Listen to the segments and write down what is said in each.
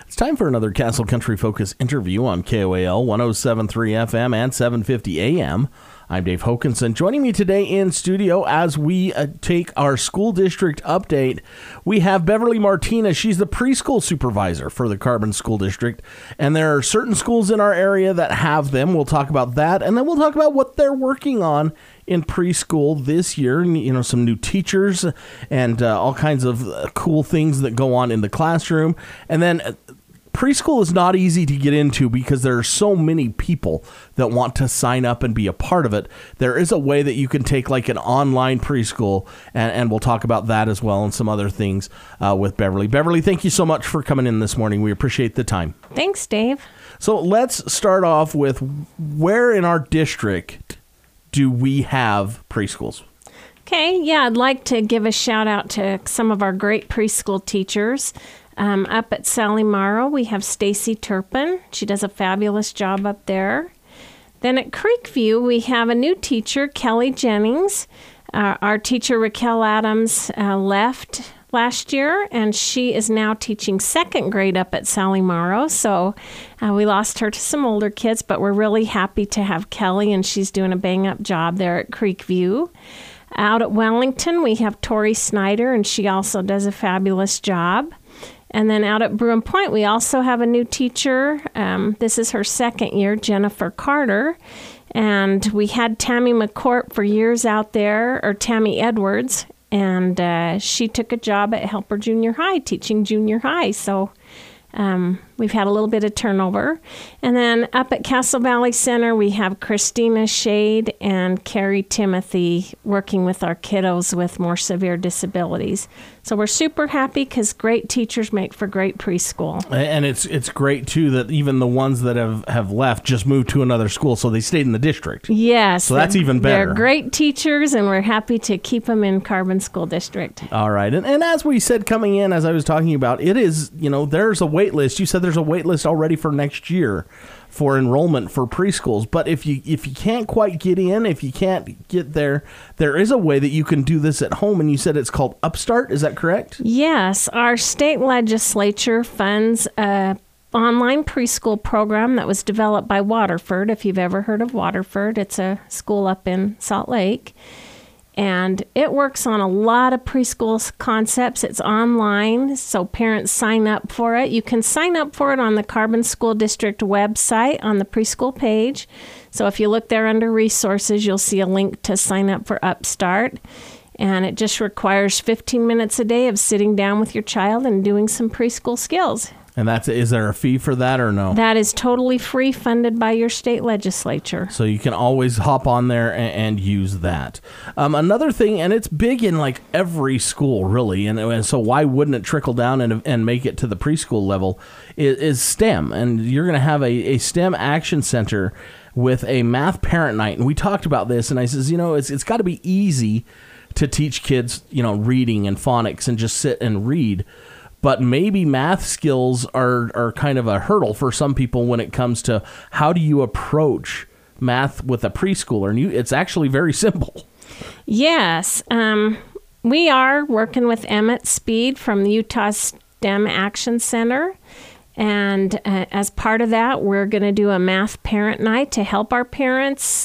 It's time for another Castle Country Focus interview on KOAL 107.3 FM and 750 AM. I'm Dave Hokanson. Joining me today in studio as we take our school district update, we have Beverly Martinez. She's the preschool supervisor for the Carbon School District, and there are certain schools in our area that have them. We'll talk about that, and then we'll talk about what they're working on in preschool this year. You know, some new teachers and all kinds of cool things that go on in the classroom. And then preschool is not easy to get into because there are so many people that want to sign up and be a part of it. There is a way that you can take like an online preschool, and we'll talk about that as well and some other things with Beverly. Beverly, thank you so much for coming in this morning. We appreciate the time. Thanks, Dave. So let's start off with where in our district do we have preschools? Okay, yeah, I'd like to give a shout out to some of our great preschool teachers. Up at Sally Morrow, we have Stacy Turpin. She does a fabulous job up there. Then at Creekview, we have a new teacher, Kelly Jennings. Our teacher, Raquel Adams, left last year, and she is now teaching second grade up at Sally Morrow. So we lost her to some older kids, but we're really happy to have Kelly, and she's doing a bang-up job there at Creekview. Out at Wellington, we have Tori Snyder, and she also does a fabulous job. And then out at Bruin Point, we also have a new teacher. This is her second year, Jennifer Carter. And we had Tammy McCourt for years out there, or Tammy Edwards, and she took a job at Helper Junior High, teaching junior high. So we've had a little bit of turnover. And then up at Castle Valley Center, we have Christina Shade and Carrie Timothy working with our kiddos with more severe disabilities. So we're super happy because great teachers make for great preschool. And it's great, too, that even the ones that have left just moved to another school, so they stayed in the district. Yes. So that's even better. They're great teachers, and we're happy to keep them in Carbon School District. All right. And as we said coming in, as I was talking about, it is, you know, there's a wait list. You said there's a wait list already for next year for enrollment for preschools. But if you can't quite get in, if you can't get there, there is a way that you can do this at home. And you said it's called Upstart. Is that correct? Yes. Our state legislature funds a online preschool program that was developed by Waterford. If you've ever heard of Waterford, it's a school up in Salt Lake. And it works on a lot of preschool concepts. It's online, so parents sign up for it. You can sign up for it on the Carbon School District website on the preschool page. So if you look there under resources, you'll see a link to sign up for Upstart. And it just requires 15 minutes a day of sitting down with your child and doing some preschool skills. And is there a fee for that or no? That is totally free, funded by your state legislature. So you can always hop on there and use that. Another thing, and it's big in like every school really, and so why wouldn't it trickle down and make it to the preschool level, is STEM. And you're going to have a STEM action center with a math parent night. And we talked about this, and I says, you know, it's got to be easy to teach kids, you know, reading and phonics and just sit and read. But maybe math skills are kind of a hurdle for some people when it comes to how do you approach math with a preschooler. And it's actually very simple. Yes. We are working with Emmett Speed from the Utah STEM Action Center. And as part of that, we're going to do a math parent night to help our parents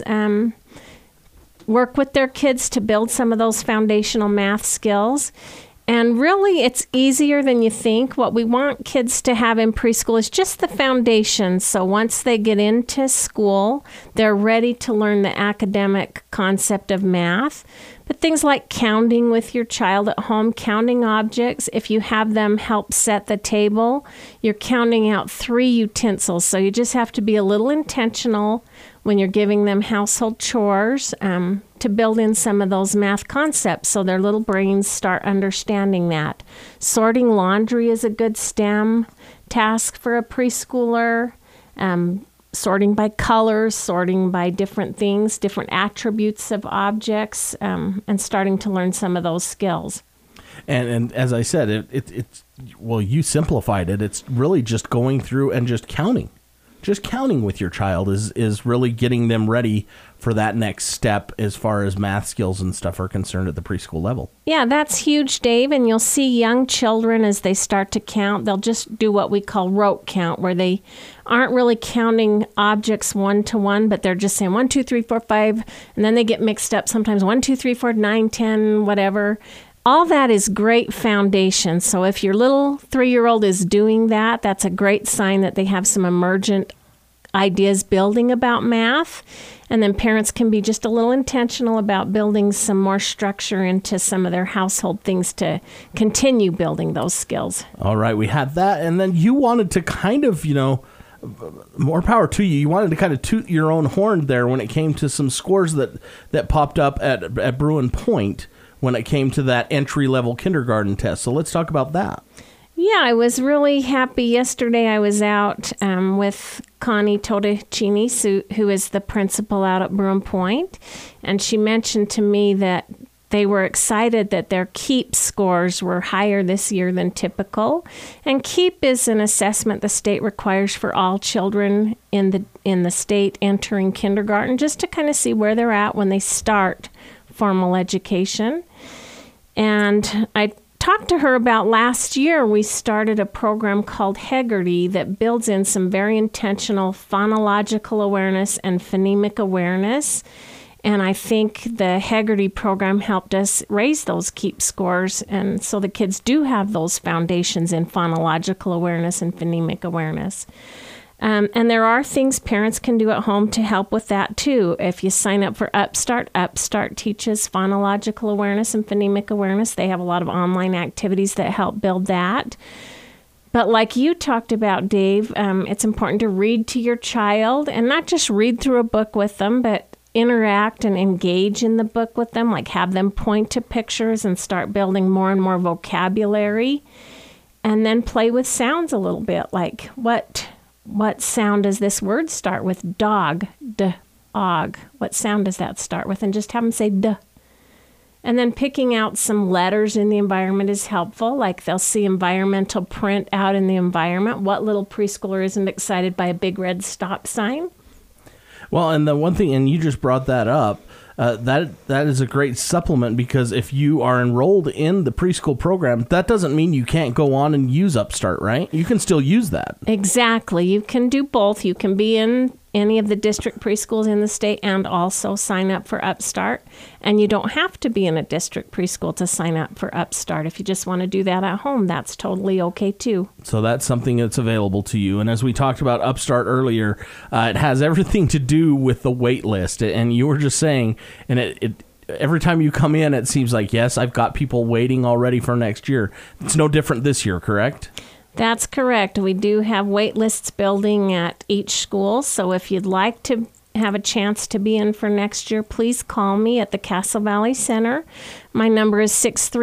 work with their kids to build some of those foundational math skills. And really, it's easier than you think. What we want kids to have in preschool is just the foundation. So once they get into school, they're ready to learn the academic concept of math. But things like counting with your child at home, counting objects, if you have them help set the table, you're counting out 3 utensils. So you just have to be a little intentional when you're giving them household chores to build in some of those math concepts so their little brains start understanding that. Sorting laundry is a good STEM task for a preschooler. Sorting by colors, sorting by different things, different attributes of objects, and starting to learn some of those skills. And as I said, it's well, you simplified it. It's really just going through and just counting. just counting with your child is really getting them ready for that next step as far as math skills and stuff are concerned at the preschool level. Yeah, that's huge, Dave. And you'll see young children as they start to count, they'll just do what we call rote count, where they aren't really counting objects one to one, but they're just saying 1, 2, 3, 4, 5, and then they get mixed up sometimes 1, 2, 3, 4, 9, 10, whatever. All that is great foundation. So if your little 3-year-old is doing that, that's a great sign that they have some emergent ideas building about math. And then parents can be just a little intentional about building some more structure into some of their household things to continue building those skills. All right, we had that. And then you wanted to kind of, more power to you. You wanted to kind of toot your own horn there when it came to some scores that popped up at Bruin Point when it came to that entry-level kindergarten test. So let's talk about that. Yeah, I was really happy. Yesterday I was out with Connie Totticini, who is the principal out at Bruin Point, and she mentioned to me that they were excited that their KEEP scores were higher this year than typical. And KEEP is an assessment the state requires for all children in the state entering kindergarten, just to kind of see where they're at when they start formal education. And I talked to her about last year. We started a program called Hegarty that builds in some very intentional phonological awareness and phonemic awareness. And I think the Hegarty program helped us raise those KEEP scores. And so the kids do have those foundations in phonological awareness and phonemic awareness. And there are things parents can do at home to help with that, too. If you sign up for Upstart teaches phonological awareness and phonemic awareness. They have a lot of online activities that help build that. But like you talked about, Dave, it's important to read to your child, and not just read through a book with them, but interact and engage in the book with them, like have them point to pictures and start building more and more vocabulary. And then play with sounds a little bit, like what sound does this word start with? Dog, d-og. What sound does that start with? And just have them say d. And then picking out some letters in the environment is helpful. Like they'll see environmental print out in the environment. What little preschooler isn't excited by a big red stop sign? Well, and the one thing, and you just brought that up, that is a great supplement, because if you are enrolled in the preschool program, that doesn't mean you can't go on and use Upstart, right? You can still use that. Exactly. You can do both. You can be in any of the district preschools in the state and also sign up for Upstart. And you don't have to be in a district preschool to sign up for Upstart. If you just want to do that at home, that's totally okay too. So that's something that's available to you. And as we talked about Upstart earlier, it has everything to do with the wait list. And you were just saying, and it every time you come in, it seems like, yes, I've got people waiting already for next year. It's no different this year, correct? That's correct. We do have wait lists building at each school. So if you'd like to have a chance to be in for next year, please call me at the Castle Valley Center. My number is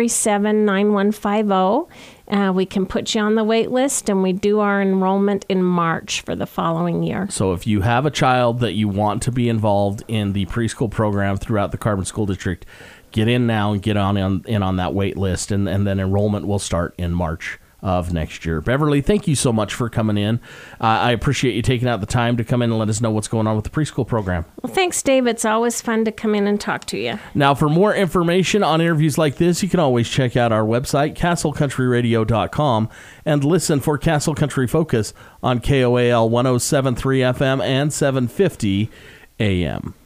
637-9150. We can put you on the wait list, and we do our enrollment in March for the following year. So if you have a child that you want to be involved in the preschool program throughout the Carbon School District, get in now and get in on that wait list, and then enrollment will start in March of next year. Beverly, thank you so much for coming in. I appreciate you taking out the time to come in and let us know what's going on with the preschool program. Well, thanks, Dave. It's always fun to come in and talk to you. Now, for more information on interviews like this, you can always check out our website, castlecountryradio.com, and listen for Castle Country Focus on KOAL 107.3 FM and 750 AM.